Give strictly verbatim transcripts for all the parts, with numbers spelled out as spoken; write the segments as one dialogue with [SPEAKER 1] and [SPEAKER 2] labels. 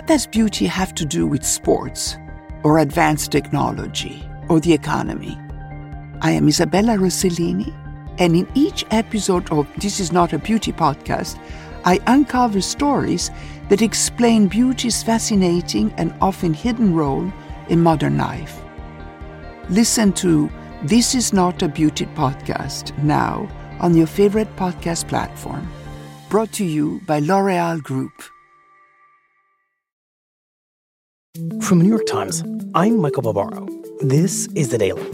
[SPEAKER 1] What does beauty have to do with sports or advanced technology or the economy? I am Isabella Rossellini, and in each episode of This Is Not a Beauty Podcast, I uncover stories that explain beauty's fascinating and often hidden role in modern life. Listen to This Is Not a Beauty Podcast now on your favorite podcast platform. Brought to you by L'Oréal Group.
[SPEAKER 2] From the New York Times, I'm Michael Barbaro. This is The Daily.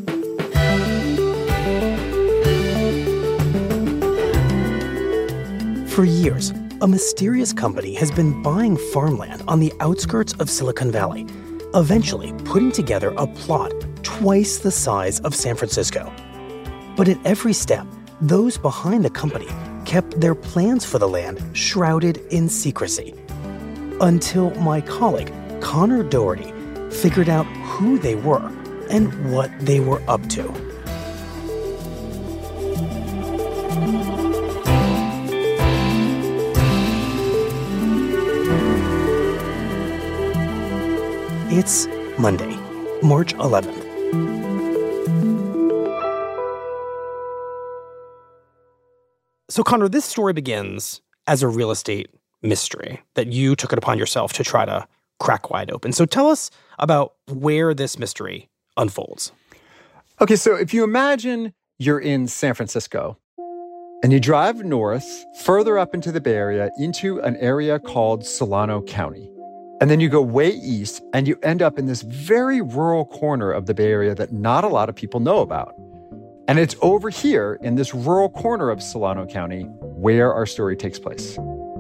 [SPEAKER 2] For years, a mysterious company has been buying farmland on the outskirts of Silicon Valley, eventually putting together a plot twice the size of San Francisco. But at every step, those behind the company kept their plans for the land shrouded in secrecy. Until my colleague, Connor Doherty, figured out who they were and what they were up to. It's Monday, March eleventh. So, Connor, this story begins as a real estate mystery that you took it upon yourself to try to crack wide open. So tell us about where this mystery unfolds.
[SPEAKER 3] Okay, so if you imagine you're in San Francisco and you drive north, further up into the Bay Area, into an area called Solano County. And then you go way east and you end up in this very rural corner of the Bay Area that not a lot of people know about. And it's over here in this rural corner of Solano County where our story takes place.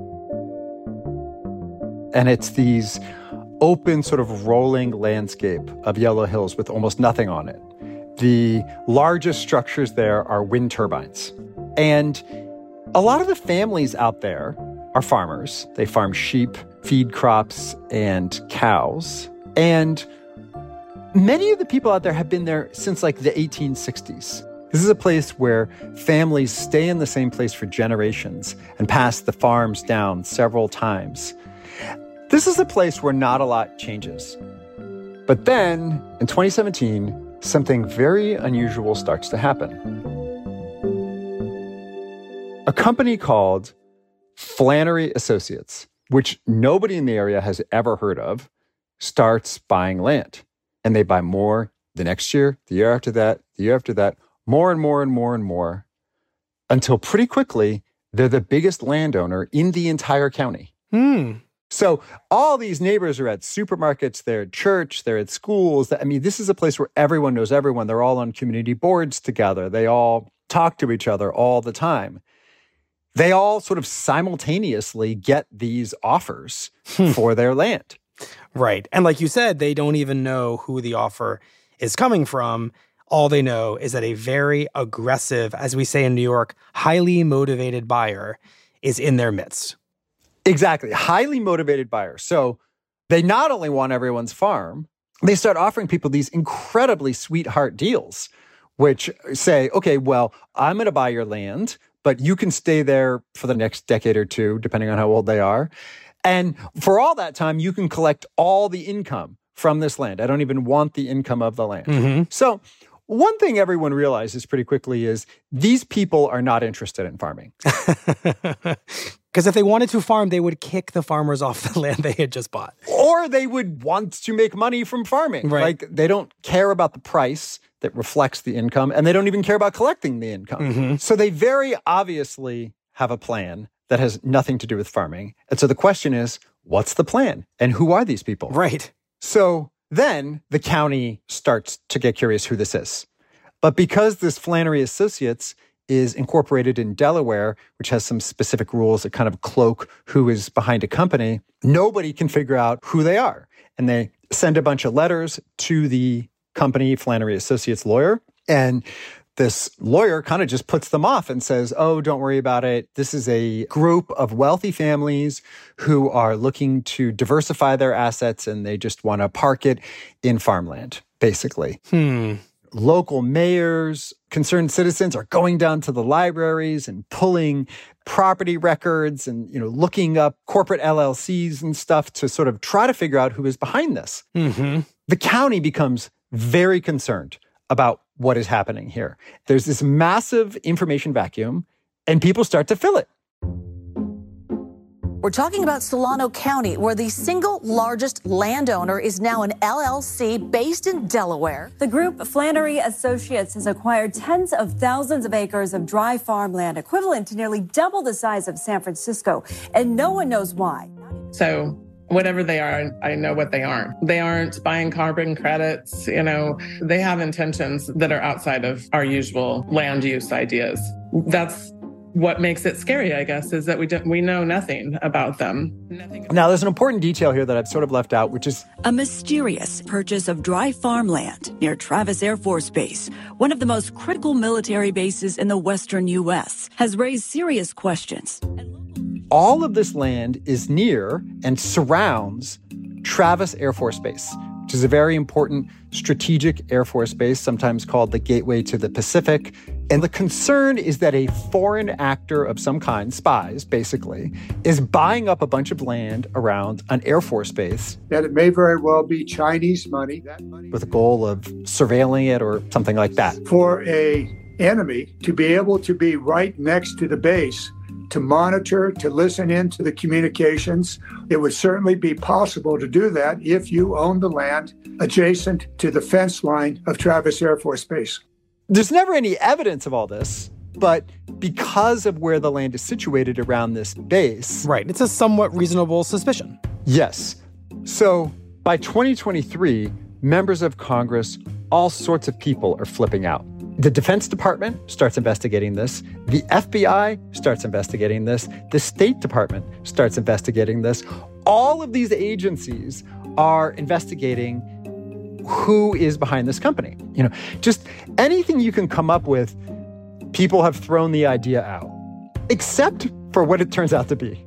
[SPEAKER 3] And it's these open sort of rolling landscape of yellow hills with almost nothing on it. The largest structures there are wind turbines. And a lot of the families out there are farmers. They farm sheep, feed crops, and cows. And many of the people out there have been there since like the eighteen sixties. This is a place where families stay in the same place for generations and pass the farms down several times. This is a place where not a lot changes. But then, in twenty seventeen, something very unusual starts to happen. A company called Flannery Associates, which nobody in the area has ever heard of, starts buying land. And they buy more the next year, the year after that, the year after that, more and more and more and more, until pretty quickly, they're the biggest landowner in the entire county.
[SPEAKER 2] Hmm.
[SPEAKER 3] So all these neighbors are at supermarkets, they're at church, they're at schools. I mean, this is a place where everyone knows everyone. They're all on community boards together. They all talk to each other all the time. They all sort of simultaneously get these offers for their land.
[SPEAKER 2] Right. And like you said, they don't even know who the offer is coming from. All they know is that a very aggressive, as we say in New York, highly motivated buyer is in their midst.
[SPEAKER 3] Exactly. Highly motivated buyers. So they not only want everyone's farm, they start offering people these incredibly sweetheart deals, which say, okay, well, I'm going to buy your land, but you can stay there for the next decade or two, depending on how old they are. And for all that time, you can collect all the income from this land. I don't even want the income of the land.
[SPEAKER 2] Mm-hmm.
[SPEAKER 3] So one thing everyone realizes pretty quickly is these people are not interested in farming.
[SPEAKER 2] Because if they wanted to farm, they would kick the farmers off the land they had just bought.
[SPEAKER 3] Or they would want to make money from farming.
[SPEAKER 2] Right.
[SPEAKER 3] Like, they don't care about the price that reflects the income, and they don't even care about collecting the income.
[SPEAKER 2] Mm-hmm.
[SPEAKER 3] So they very obviously have a plan that has nothing to do with farming. And so the question is, what's the plan? And who are these people?
[SPEAKER 2] Right.
[SPEAKER 3] So then the county starts to get curious who this is. But because this Flannery Associates is incorporated in Delaware, which has some specific rules that kind of cloak who is behind a company, nobody can figure out who they are. And they send a bunch of letters to the company, Flannery Associates lawyer, and this lawyer kind of just puts them off and says, oh, don't worry about it. This is a group of wealthy families who are looking to diversify their assets, and they just want to park it in farmland, basically.
[SPEAKER 2] Hmm.
[SPEAKER 3] Local mayors, concerned citizens are going down to the libraries and pulling property records and, you know, looking up corporate L L Cs and stuff to sort of try to figure out who is behind this.
[SPEAKER 2] Mm-hmm.
[SPEAKER 3] The county becomes very concerned about what is happening here. There's this massive information vacuum, and people start to fill it.
[SPEAKER 4] We're talking about Solano County, where the single largest landowner is now an L L C based in Delaware.
[SPEAKER 5] The group Flannery Associates has acquired tens of thousands of acres of dry farmland, equivalent to nearly double the size of San Francisco, and no one knows why.
[SPEAKER 6] So whatever they are, I know what they aren't. They aren't buying carbon credits. You know, they have intentions that are outside of our usual land use ideas. That's what makes it scary, I guess, is that we don't, we know nothing about them. Nothing.
[SPEAKER 3] Now, there's an important detail here that I've sort of left out, which is
[SPEAKER 7] a mysterious purchase of dry farmland near Travis Air Force Base, one of the most critical military bases in the western U S, has raised serious questions.
[SPEAKER 3] All of this land is near and surrounds Travis Air Force Base, which is a very important strategic Air Force base, sometimes called the gateway to the Pacific. And the concern is that a foreign actor of some kind, spies basically, is buying up a bunch of land around an Air Force base.
[SPEAKER 8] That it may very well be Chinese money. money
[SPEAKER 3] with the goal of surveilling it or something like that.
[SPEAKER 8] For a enemy to be able to be right next to the base, to monitor, to listen into the communications. It would certainly be possible to do that if you own the land adjacent to the fence line of Travis Air Force Base.
[SPEAKER 3] There's never any evidence of all this, but because of where the land is situated around this base...
[SPEAKER 2] Right, it's a somewhat reasonable suspicion.
[SPEAKER 3] Yes. So by twenty twenty-three, members of Congress, all sorts of people are flipping out. The Defense Department starts investigating this. The F B I starts investigating this. The State Department starts investigating this. All of these agencies are investigating who is behind this company. You know, just anything you can come up with, people have thrown the idea out, except for what it turns out to be.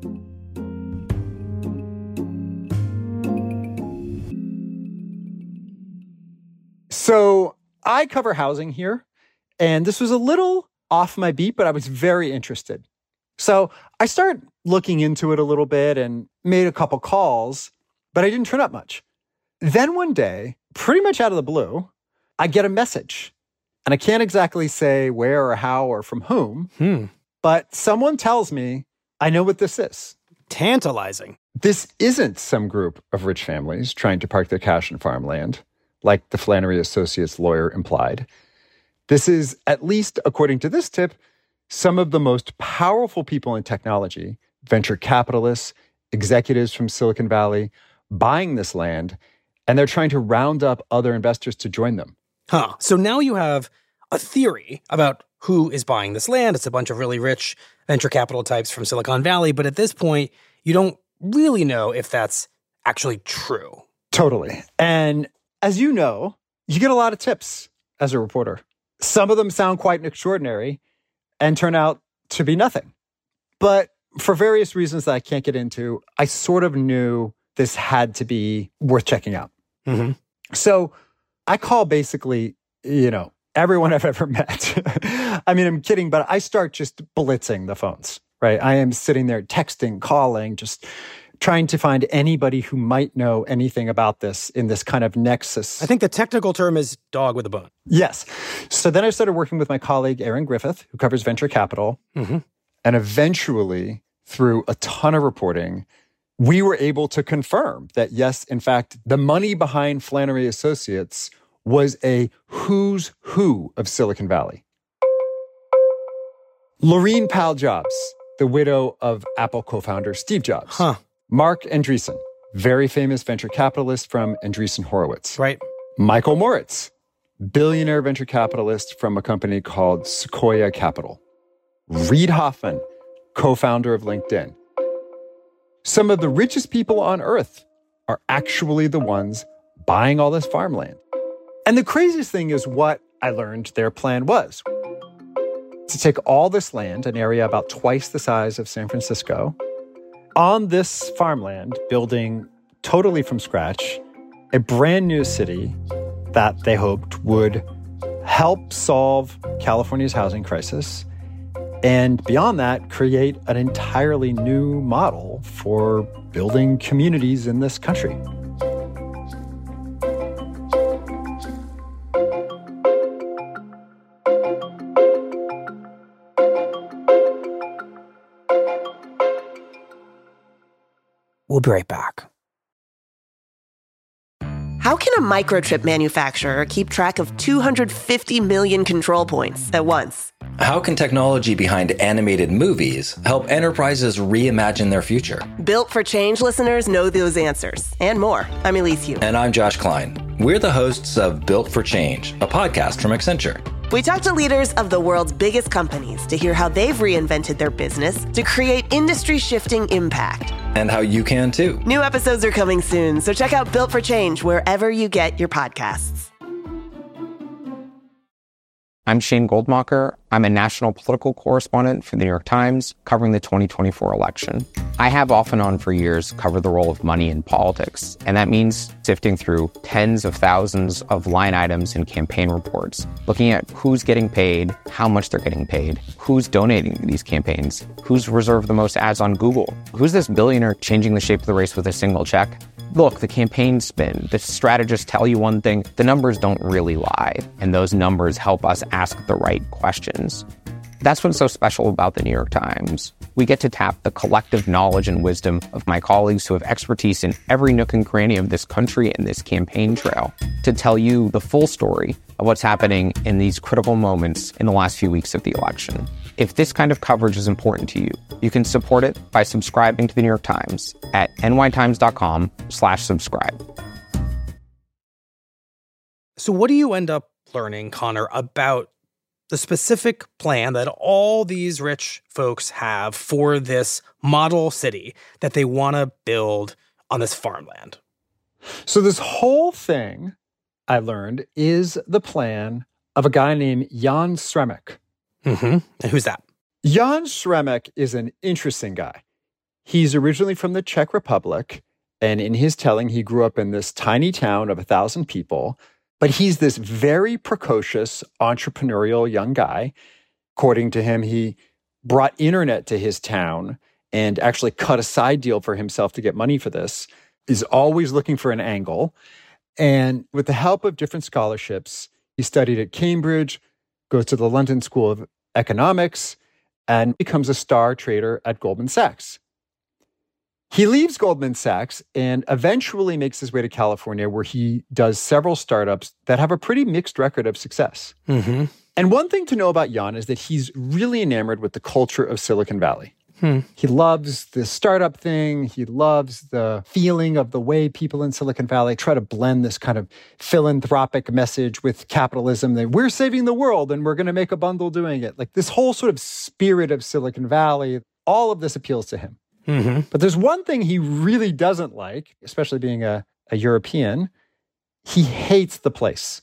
[SPEAKER 3] So I cover housing here. And this was a little off my beat, but I was very interested. So I started looking into it a little bit and made a couple calls, but I didn't turn up much. Then one day, pretty much out of the blue, I get a message. And I can't exactly say where or how or from whom,
[SPEAKER 2] hmm.
[SPEAKER 3] but someone tells me, I know what this is.
[SPEAKER 2] Tantalizing.
[SPEAKER 3] This isn't some group of rich families trying to park their cash in farmland, like the Flannery Associates lawyer implied. This is, at least according to this tip, some of the most powerful people in technology, venture capitalists, executives from Silicon Valley, buying this land, and they're trying to round up other investors to join them.
[SPEAKER 2] Huh. So now you have a theory about who is buying this land. It's a bunch of really rich venture capital types from Silicon Valley, but at this point, you don't really know if that's actually true.
[SPEAKER 3] Totally. And as you know, you get a lot of tips as a reporter. Some of them sound quite extraordinary and turn out to be nothing. But for various reasons that I can't get into, I sort of knew this had to be worth checking out.
[SPEAKER 2] Mm-hmm.
[SPEAKER 3] So I call basically, you know, everyone I've ever met. I mean, I'm kidding, but I start just blitzing the phones, right? I am sitting there texting, calling, just trying to find anybody who might know anything about this in this kind of nexus.
[SPEAKER 2] I think the technical term is dog with a bone.
[SPEAKER 3] Yes. So then I started working with my colleague, Aaron Griffith, who covers venture capital.
[SPEAKER 2] Mm-hmm.
[SPEAKER 3] And eventually, through a ton of reporting, we were able to confirm that, yes, in fact, the money behind Flannery Associates was a who's who of Silicon Valley. Laurene Powell Jobs, the widow of Apple co-founder Steve Jobs.
[SPEAKER 2] Huh.
[SPEAKER 3] Mark Andreessen, very famous venture capitalist from Andreessen Horowitz.
[SPEAKER 2] Right.
[SPEAKER 3] Michael Moritz, billionaire venture capitalist from a company called Sequoia Capital. Reid Hoffman, co-founder of LinkedIn. Some of the richest people on earth are actually the ones buying all this farmland. And the craziest thing is what I learned their plan was. To take all this land, an area about twice the size of San Francisco, on this farmland, building totally from scratch, a brand new city that they hoped would help solve California's housing crisis And beyond that, create an entirely new model for building communities in this country.
[SPEAKER 2] We'll be right back.
[SPEAKER 9] How can a microchip manufacturer keep track of two hundred fifty million control points at once?
[SPEAKER 10] How can technology behind animated movies help enterprises reimagine their future?
[SPEAKER 9] Built for Change listeners know those answers and more. I'm Elise Hu.
[SPEAKER 10] And I'm Josh Klein. We're the hosts of Built for Change, a podcast from Accenture.
[SPEAKER 9] We talk to leaders of the world's biggest companies to hear how they've reinvented their business to create industry-shifting impact.
[SPEAKER 10] And how you can too.
[SPEAKER 9] New episodes are coming soon, so check out Built for Change wherever you get your podcasts.
[SPEAKER 11] I'm Shane Goldmacher. I'm a national political correspondent for the New York Times, covering the twenty twenty-four election. I have off and on for years covered the role of money in politics, and that means sifting through tens of thousands of line items in campaign reports, looking at who's getting paid, how much they're getting paid, who's donating to these campaigns, who's reserved the most ads on Google, who's this billionaire changing the shape of the race with a single check. Look, the campaign spin, the strategists tell you one thing, the numbers don't really lie, and those numbers help us ask the right questions. That's what's so special about the New York Times. We get to tap the collective knowledge and wisdom of my colleagues who have expertise in every nook and cranny of this country and this campaign trail to tell you the full story of what's happening in these critical moments in the last few weeks of the election. If this kind of coverage is important to you, you can support it by subscribing to the New York Times at nytimes.com slash subscribe.
[SPEAKER 2] So what do you end up learning, Connor, about the specific plan that all these rich folks have for this model city that they want to build on this farmland?
[SPEAKER 3] So this whole thing, I learned, is the plan of a guy named Jan Šremek.
[SPEAKER 2] Mm-hmm. And who's that?
[SPEAKER 3] Jan Šremek is an interesting guy. He's originally from the Czech Republic, and in his telling, he grew up in this tiny town of a thousand people. But he's this very precocious, entrepreneurial young guy. According to him, he brought internet to his town and actually cut a side deal for himself to get money for this. He's always looking for an angle. And with the help of different scholarships, he studied at Cambridge, goes to the London School of Economics, and becomes a star trader at Goldman Sachs. He leaves Goldman Sachs and eventually makes his way to California, where he does several startups that have a pretty mixed record of success.
[SPEAKER 2] Mm-hmm.
[SPEAKER 3] And one thing to know about Jan is that he's really enamored with the culture of Silicon Valley.
[SPEAKER 2] Hmm.
[SPEAKER 3] He loves the startup thing. He loves the feeling of the way people in Silicon Valley try to blend this kind of philanthropic message with capitalism. That we're saving the world and we're going to make a bundle doing it. Like this whole sort of spirit of Silicon Valley, all of this appeals to him.
[SPEAKER 2] Mm-hmm.
[SPEAKER 3] But there's one thing he really doesn't like, especially being a, a European. He hates the place.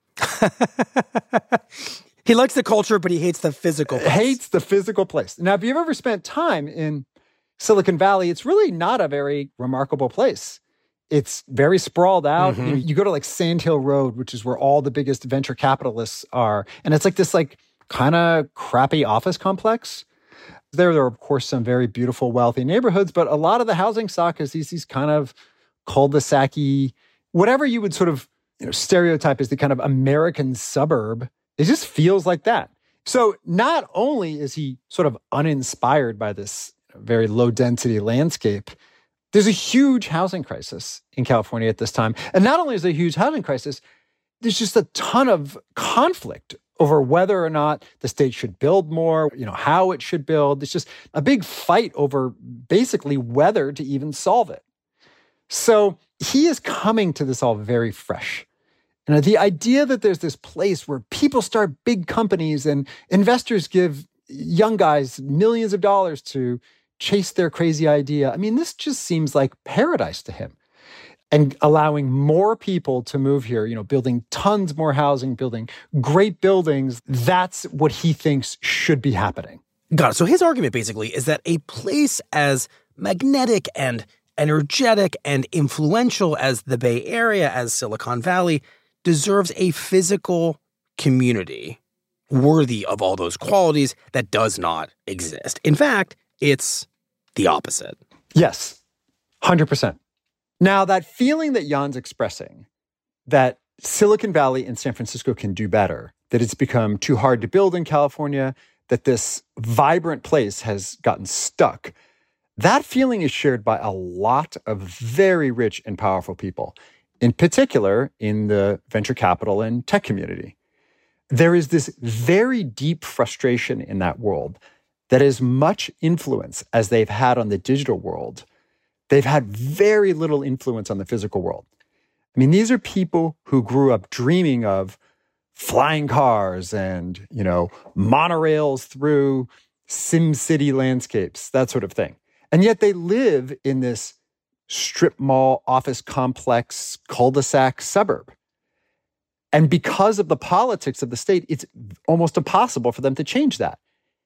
[SPEAKER 2] He likes the culture, but he hates the physical place.
[SPEAKER 3] Hates the physical place. Now, if you've ever spent time in Silicon Valley, it's really not a very remarkable place. It's very sprawled out.
[SPEAKER 2] Mm-hmm.
[SPEAKER 3] You, you go to like Sand Hill Road, which is where all the biggest venture capitalists are. And it's like this like kind of crappy office complex. There, there are, of course, some very beautiful, wealthy neighborhoods, but a lot of the housing stock is these, these kind of cul-de-sac-y, whatever you would sort of you know, stereotype as the kind of American suburb. It just feels like that. So not only is he sort of uninspired by this very low-density landscape, there's a huge housing crisis in California at this time. And not only is there a huge housing crisis, there's just a ton of conflict over whether or not the state should build more, you know, how it should build. It's just a big fight over basically whether to even solve it. So he is coming to this all very fresh. And the idea that there's this place where people start big companies and investors give young guys millions of dollars to chase their crazy idea, I mean, this just seems like paradise to him. And allowing more people to move here, you know, building tons more housing, building great buildings, that's what he thinks should be happening.
[SPEAKER 2] Got it. So his argument basically is that a place as magnetic and energetic and influential as the Bay Area, as Silicon Valley, deserves a physical community. worthy of all those qualities that does not exist. In fact, it's the opposite.
[SPEAKER 3] Yes, one hundred percent. Now, that feeling that Jan's expressing, that Silicon Valley and San Francisco can do better, that it's become too hard to build in California, that this vibrant place has gotten stuck, that feeling is shared by a lot of very rich and powerful people, in particular in the venture capital and tech community. There is this very deep frustration in that world that as much influence as they've had on the digital world, they've had very little influence on the physical world. I mean, these are people who grew up dreaming of flying cars and, you know, monorails through SimCity landscapes, that sort of thing. And yet they live in this strip mall, office complex, cul-de-sac suburb. And because of the politics of the state, it's almost impossible for them to change that.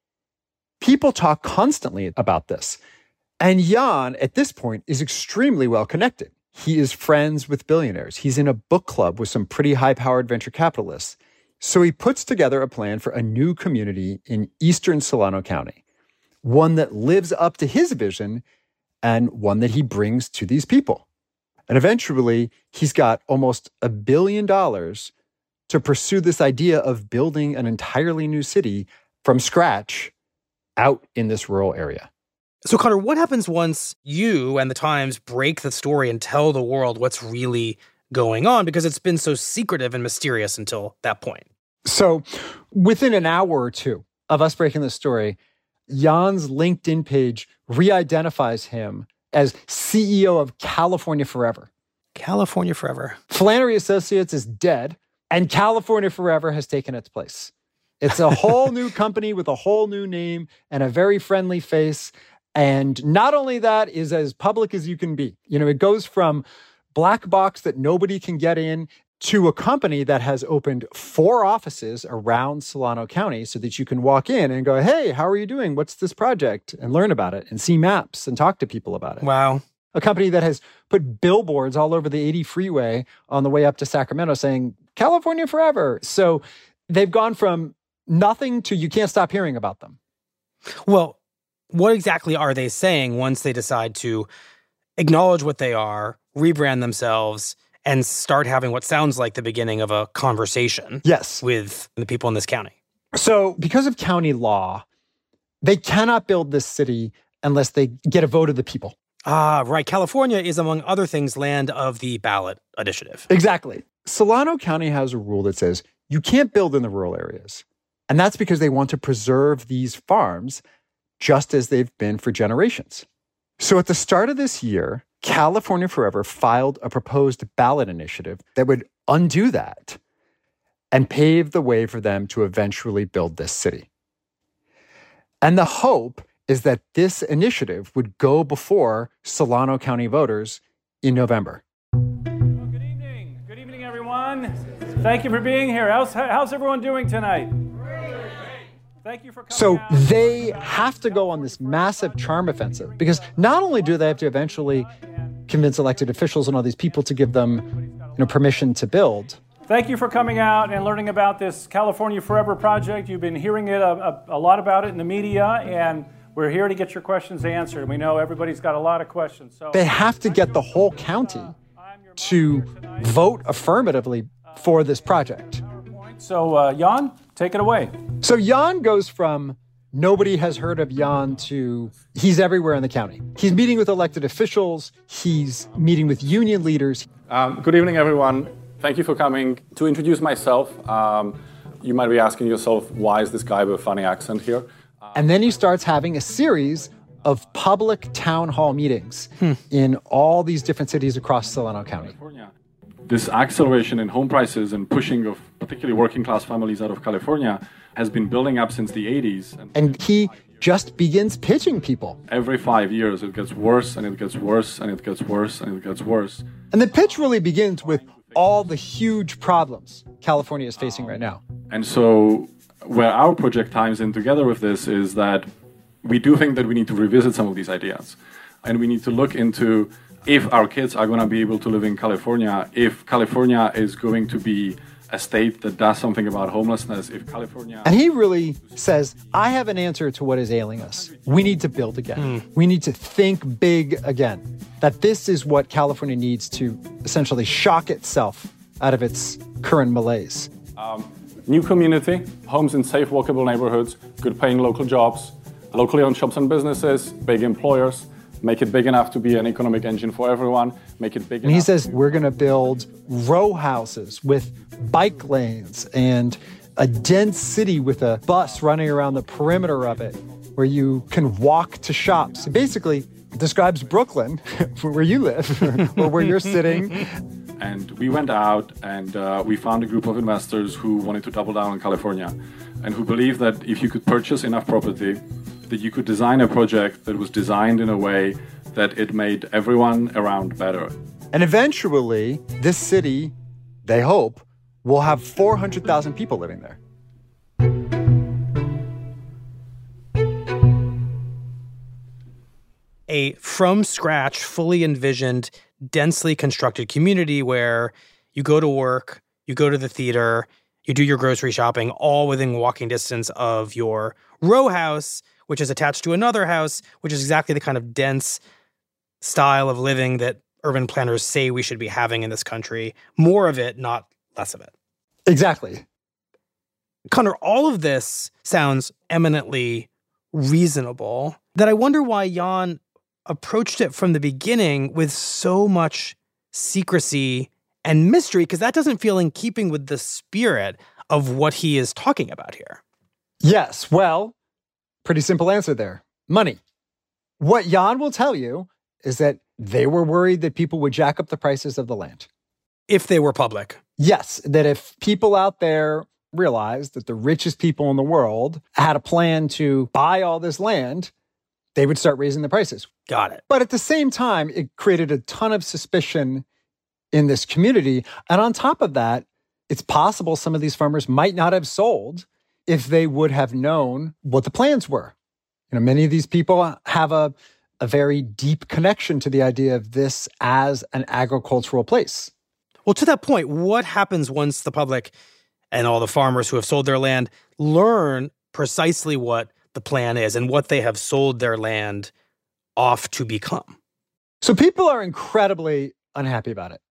[SPEAKER 3] People talk constantly about this. And Jan, at this point, is extremely well connected. He is friends with billionaires. He's in a book club with some pretty high-powered venture capitalists. So he puts together a plan for a new community in eastern Solano County, one that lives up to his vision and one that he brings to these people. And eventually, he's got almost a billion dollars to pursue this idea of building an entirely new city from scratch out in this rural area.
[SPEAKER 2] So, Connor, what happens once you and the Times break the story and tell the world what's really going on? Because it's been so secretive and mysterious until that point.
[SPEAKER 3] So, within an hour or two of us breaking the story, Jan's LinkedIn page re-identifies him as C E O of California Forever.
[SPEAKER 2] California Forever.
[SPEAKER 3] Flannery Associates is dead, and California Forever has taken its place. It's a whole new company with a whole new name and a very friendly face. And not only that, is as public as you can be. You know, it goes from black box that nobody can get in to a company that has opened four offices around Solano County so that you can walk in and go, hey, how are you doing? What's this project? And learn about it and see maps and talk to people about it.
[SPEAKER 2] Wow.
[SPEAKER 3] A company that has put billboards all over the eighty freeway on the way up to Sacramento saying, California Forever. So they've gone from nothing to you can't stop hearing about them.
[SPEAKER 2] Well, what exactly are they saying once they decide to acknowledge what they are, rebrand themselves, and start having what sounds like the beginning of a conversation
[SPEAKER 3] yes.
[SPEAKER 2] with the people in this county?
[SPEAKER 3] So because of county law, they cannot build this city unless they get a vote of the people.
[SPEAKER 2] Ah, right. California is, among other things, land of the ballot initiative.
[SPEAKER 3] Exactly. Solano County has a rule that says you can't build in the rural areas. And that's because they want to preserve these farms just as they've been for generations. So at the start of this year, California Forever filed a proposed ballot initiative that would undo that and pave the way for them to eventually build this city. And the hope is that this initiative would go before Solano County voters in November.
[SPEAKER 12] Well, good evening. Good evening, everyone. Thank you for being here. How's, how's everyone doing tonight? Thank you for coming
[SPEAKER 3] So
[SPEAKER 12] out.
[SPEAKER 3] they have to go on this massive charm offensive because not only do they have to eventually convince elected officials and all these people to give them, you know, permission to build.
[SPEAKER 12] Thank you for coming out and learning about this California Forever project. You've been hearing it a, a, a lot about it in the media, and we're here to get your questions answered. We know everybody's got a lot of questions. So
[SPEAKER 3] they have to get the whole county to vote affirmatively for this project.
[SPEAKER 12] So, uh, Jan, take it away.
[SPEAKER 3] So Jan goes from nobody has heard of Jan to he's everywhere in the county. He's meeting with elected officials. He's meeting with union leaders.
[SPEAKER 13] Um, good evening, everyone. Thank you for coming. To introduce myself, um, you might be asking yourself, why is this guy with a funny accent here? Uh,
[SPEAKER 3] and then he starts having a series of public town hall meetings hmm. in all these different cities across Solano County.
[SPEAKER 13] California. This acceleration in home prices and pushing of particularly working class families out of California has been building up since the eighties.
[SPEAKER 3] And he just begins pitching people.
[SPEAKER 13] Every five years, it gets worse and it gets worse and it gets worse and it gets worse.
[SPEAKER 3] And the pitch really begins with all the huge problems California is facing right now.
[SPEAKER 13] And so where our project ties in together with this is that we do think that we need to revisit some of these ideas. And we need to look into if our kids are going to be able to live in California, if California is going to be a state that does something about homelessness, if California...
[SPEAKER 3] And he really says, I have an answer to what is ailing us. We need to build again. Mm. We need to think big again. That this is what California needs to essentially shock itself out of its current malaise.
[SPEAKER 13] Um, new community, homes in safe, walkable neighborhoods, good-paying local jobs, locally owned shops and businesses, big employers, make it big enough to be an economic engine for everyone, make it big
[SPEAKER 3] and
[SPEAKER 13] enough...
[SPEAKER 3] And he says, we're going to build row houses with bike lanes and a dense city with a bus running around the perimeter of it where you can walk to shops. It basically describes Brooklyn, where you live, or where you're sitting.
[SPEAKER 13] And we went out and uh, we found a group of investors who wanted to double down on California and who believed that if you could purchase enough property, that you could design a project that was designed in a way that it made everyone around better.
[SPEAKER 3] And eventually, this city, they hope, will have four hundred thousand people living there.
[SPEAKER 2] A from-scratch, fully envisioned, densely constructed community where you go to work, you go to the theater, you do your grocery shopping, all within walking distance of your row house, which is attached to another house, which is exactly the kind of dense style of living that urban planners say we should be having in this country. More of it, not less of it.
[SPEAKER 3] Exactly.
[SPEAKER 2] Connor, all of this sounds eminently reasonable, that I wonder why Jan approached it from the beginning with so much secrecy and mystery, because that doesn't feel in keeping with the spirit of what he is talking about here.
[SPEAKER 3] Yes, well, pretty simple answer there. Money. What Jan will tell you is that they were worried that people would jack up the prices of the land.
[SPEAKER 2] If they were public.
[SPEAKER 3] Yes, that if people out there realized that the richest people in the world had a plan to buy all this land, they would start raising the prices.
[SPEAKER 2] Got it.
[SPEAKER 3] But at the same time, it created a ton of suspicion in this community. And on top of that, it's possible some of these farmers might not have sold if they would have known what the plans were. You know, many of these people have a, a very deep connection to the idea of this as an agricultural place.
[SPEAKER 2] Well, to that point, what happens once the public and all the farmers who have sold their land learn precisely what the plan is and what they have sold their land off to become?
[SPEAKER 3] So people are incredibly unhappy about it.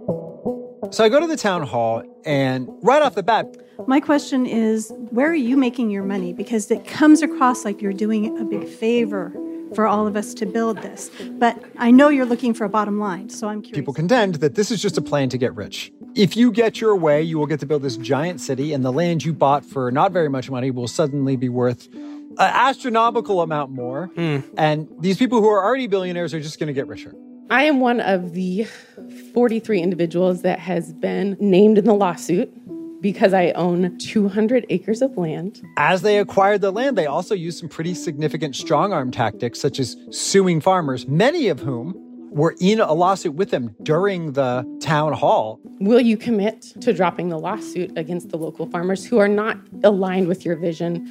[SPEAKER 3] So I go to the town hall, and right off the bat...
[SPEAKER 14] My question is, where are you making your money? Because it comes across like you're doing a big favor for all of us to build this. But I know you're looking for a bottom line, so I'm curious.
[SPEAKER 3] People contend that this is just a plan to get rich. If you get your way, you will get to build this giant city, and the land you bought for not very much money will suddenly be worth an astronomical amount more. Mm. And these people who are already billionaires are just going to get richer.
[SPEAKER 15] I am one of the forty-three individuals that has been named in the lawsuit because I own two hundred acres of land.
[SPEAKER 3] As they acquired the land, they also used some pretty significant strong-arm tactics, such as suing farmers, many of whom were in a lawsuit with them during the town hall.
[SPEAKER 15] Will you commit to dropping the lawsuit against the local farmers who are not aligned with your vision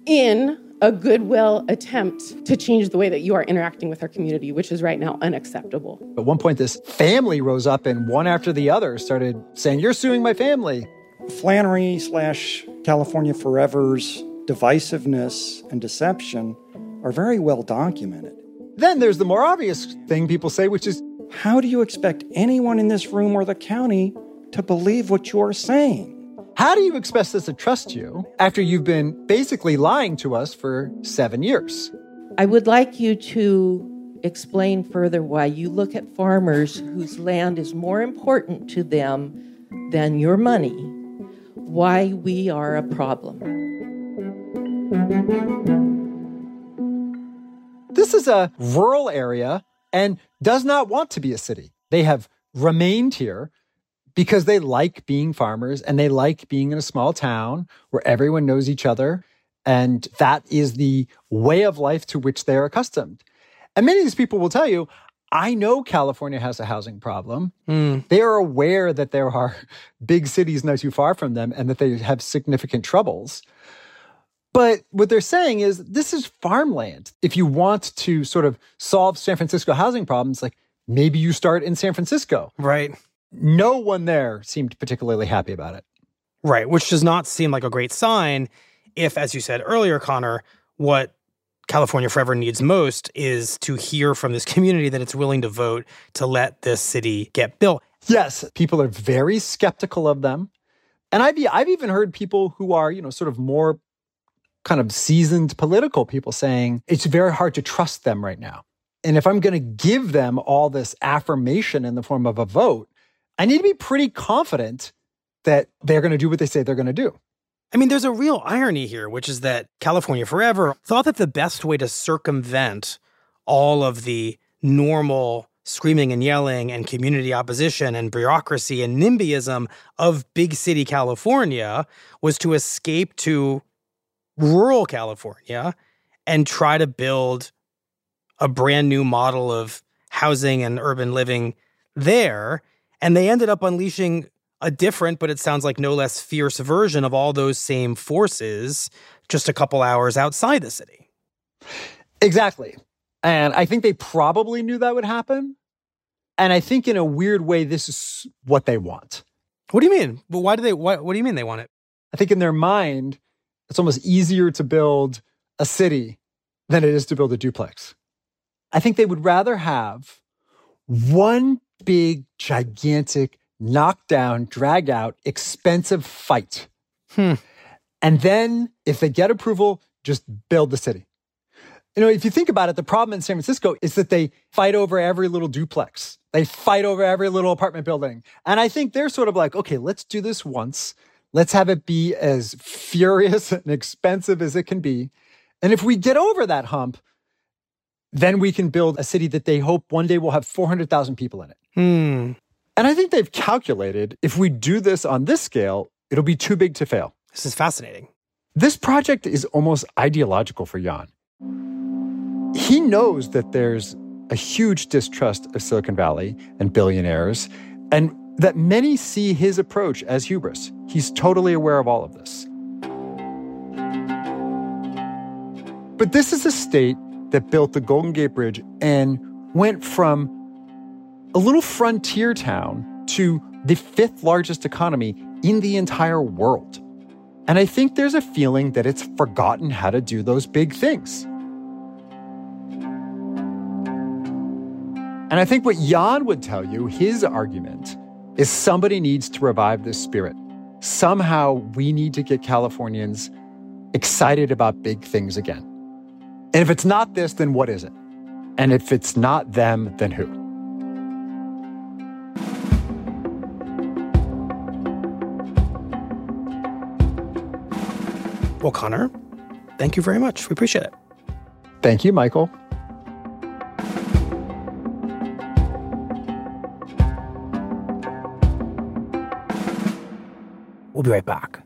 [SPEAKER 15] in a goodwill attempt to change the way that you are interacting with our community, which is right now unacceptable?
[SPEAKER 3] At one point, this family rose up and one after the other started saying, "You're suing my family."
[SPEAKER 16] Flannery slash California Forever's divisiveness and deception are very well documented.
[SPEAKER 3] Then there's the more obvious thing people say, which is,
[SPEAKER 16] how do you expect anyone in this room or the county to believe what you're saying?
[SPEAKER 3] How do you expect us to trust you after you've been basically lying to us for seven years?
[SPEAKER 17] I would like you to explain further why you look at farmers whose land is more important to them than your money, why we are a problem.
[SPEAKER 3] This is a rural area and does not want to be a city. They have remained here because they like being farmers and they like being in a small town where everyone knows each other. And that is the way of life to which they're accustomed. And many of these people will tell you, I know California has a housing problem. Mm. They are aware that there are big cities not too far from them and that they have significant troubles. But what they're saying is this is farmland. If you want to sort of solve San Francisco housing problems, like maybe you start in San Francisco.
[SPEAKER 2] Right.
[SPEAKER 3] No one there seemed particularly happy about it.
[SPEAKER 2] Right, which does not seem like a great sign if, as you said earlier, Connor, what California Forever needs most is to hear from this community that it's willing to vote to let this city get built.
[SPEAKER 3] Yes, people are very skeptical of them. And I've, I've even heard people who are, you know, sort of more kind of seasoned political people saying it's very hard to trust them right now. And if I'm going to give them all this affirmation in the form of a vote, I need to be pretty confident that they're going to do what they say they're going to do.
[SPEAKER 2] I mean, there's a real irony here, which is that California Forever thought that the best way to circumvent all of the normal screaming and yelling and community opposition and bureaucracy and NIMBYism of big city California was to escape to rural California and try to build a brand new model of housing and urban living there. And they ended up unleashing a different, but it sounds like no less fierce version of all those same forces just a couple hours outside the city.
[SPEAKER 3] Exactly. And I think they probably knew that would happen. And I think in a weird way, this is what they want.
[SPEAKER 2] What do you mean? Well, why do they, what, what do you mean they want it?
[SPEAKER 3] I think in their mind, it's almost easier to build a city than it is to build a duplex. I think they would rather have one big, gigantic, knockdown, drag out, expensive fight.
[SPEAKER 2] Hmm.
[SPEAKER 3] And then if they get approval, just build the city. You know, if you think about it, the problem in San Francisco is that they fight over every little duplex. They fight over every little apartment building. And I think they're sort of like, okay, let's do this once. Let's have it be as furious and expensive as it can be. And if we get over that hump, then we can build a city that they hope one day will have four hundred thousand people in it.
[SPEAKER 2] Hmm.
[SPEAKER 3] And I think they've calculated if we do this on this scale, it'll be too big to fail.
[SPEAKER 2] This is fascinating.
[SPEAKER 3] This project is almost ideological for Jan. He knows that there's a huge distrust of Silicon Valley and billionaires, and that many see his approach as hubris. He's totally aware of all of this. But this is a state that built the Golden Gate Bridge and went from a little frontier town to the fifth largest economy in the entire world. And I think there's a feeling that it's forgotten how to do those big things. And I think what Jan would tell you, his argument, is somebody needs to revive this spirit. Somehow we need to get Californians excited about big things again. And if it's not this, then what is it? And if it's not them, then who?
[SPEAKER 2] Well, Connor, thank you very much. We appreciate it.
[SPEAKER 3] Thank you, Michael.
[SPEAKER 2] We'll be right back.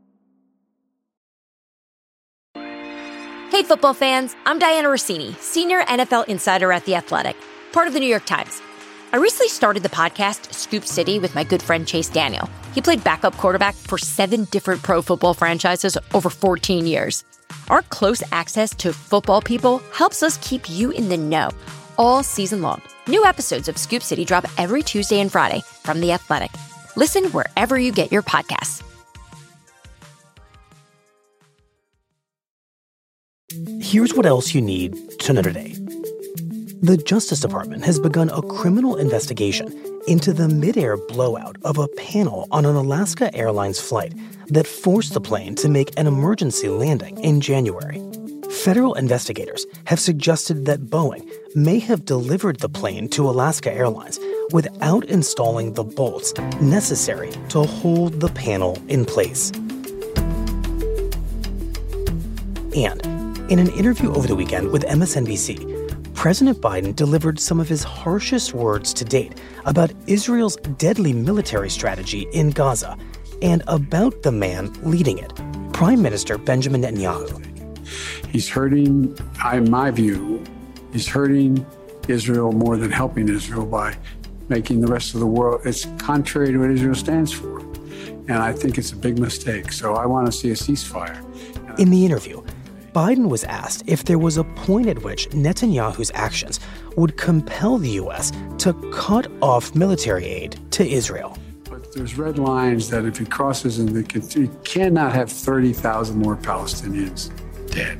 [SPEAKER 18] Hey, football fans. I'm Diana Rossini, senior N F L insider at The Athletic, part of the New York Times. I recently started the podcast Scoop City with my good friend Chase Daniel. He played backup quarterback for seven different pro football franchises over fourteen years. Our close access to football people helps us keep you in the know all season long. New episodes of Scoop City drop every Tuesday and Friday from The Athletic. Listen wherever you get your podcasts.
[SPEAKER 2] Here's what else you need to know today. The Justice Department has begun a criminal investigation into the midair blowout of a panel on an Alaska Airlines flight that forced the plane to make an emergency landing in January. Federal investigators have suggested that Boeing may have delivered the plane to Alaska Airlines without installing the bolts necessary to hold the panel in place. And in an interview over the weekend with M S N B C, President Biden delivered some of his harshest words to date about Israel's deadly military strategy in Gaza and about the man leading it, Prime Minister Benjamin Netanyahu.
[SPEAKER 19] He's hurting, in my view, he's hurting Israel more than helping Israel by making the rest of the world, it's contrary to what Israel stands for. And I think it's a big mistake. So I want to see a ceasefire.
[SPEAKER 2] In the interview, Biden was asked if there was a point at which Netanyahu's actions would compel the U S to cut off military aid to Israel.
[SPEAKER 19] But there's red lines that if it crosses, and you cannot have thirty thousand more Palestinians dead.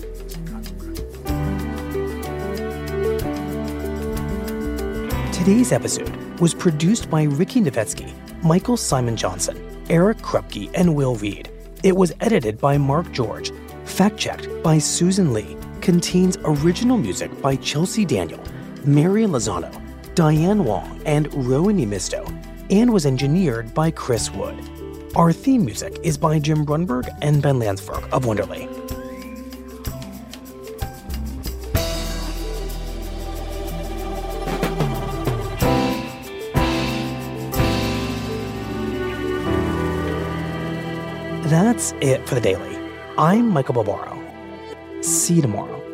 [SPEAKER 2] Today's episode was produced by Ricky Novetsky, Michael Simon Johnson, Eric Krupke, and Will Reed. It was edited by Mark George, fact-checked by Susan Lee, contains original music by Chelsea Daniel, Mary Lozano, Diane Wong, and Rowan Misto, and was engineered by Chris Wood. Our theme music is by Jim Brunberg and Ben Landsberg of Wonderly. That's it for the Daily. I'm Michael Barbaro. See you tomorrow.